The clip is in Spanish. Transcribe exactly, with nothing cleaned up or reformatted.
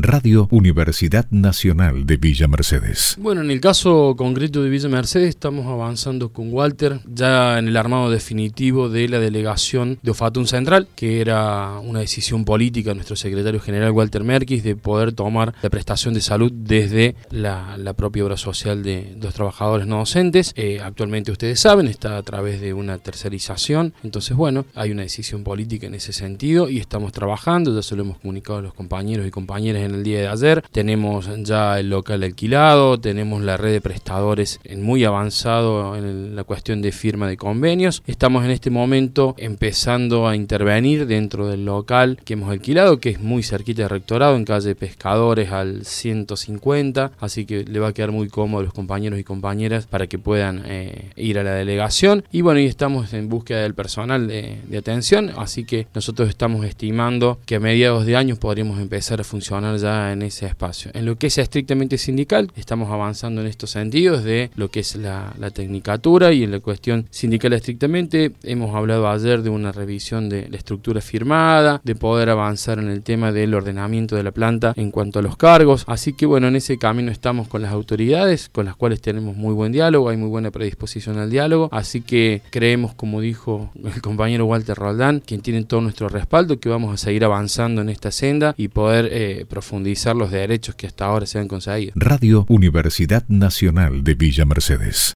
Radio Universidad Nacional de Villa Mercedes. Bueno, en el caso concreto de Villa Mercedes estamos avanzando con Walter ya en el armado definitivo de la delegación de Ofatum Central, que era una decisión política de nuestro secretario general Walter Merkis de poder tomar la prestación de salud desde la, la propia obra social de los trabajadores no docentes. Eh, actualmente ustedes saben, está a través de una tercerización, entonces bueno, hay una decisión política en ese sentido y estamos trabajando, ya se lo hemos comunicado a los compañeros y compañeras en el día de ayer. Tenemos ya el local alquilado, tenemos la red de prestadores en muy avanzado en la cuestión de firma de convenios. Estamos en este momento empezando a intervenir dentro del local que hemos alquilado, que es muy cerquita de Rectorado, en calle Pescadores al ciento cincuenta, así que le va a quedar muy cómodo a los compañeros y compañeras para que puedan eh, ir a la delegación. Y bueno, y estamos en búsqueda del personal de, de atención, así que nosotros estamos estimando que a mediados de año podríamos empezar a funcionar ya en ese espacio. En lo que es estrictamente sindical, estamos avanzando en estos sentidos de lo que es la, la tecnicatura, y en la cuestión sindical estrictamente hemos hablado ayer de una revisión de la estructura firmada, de poder avanzar en el tema del ordenamiento de la planta en cuanto a los cargos, así que bueno, en ese camino estamos con las autoridades, con las cuales tenemos muy buen diálogo, hay muy buena predisposición al diálogo, así que creemos, como dijo el compañero Walter Roldán, quien tiene todo nuestro respaldo, que vamos a seguir avanzando en esta senda y poder eh, profundizar los derechos que hasta ahora se han conseguido. Radio Universidad Nacional de Villa Mercedes.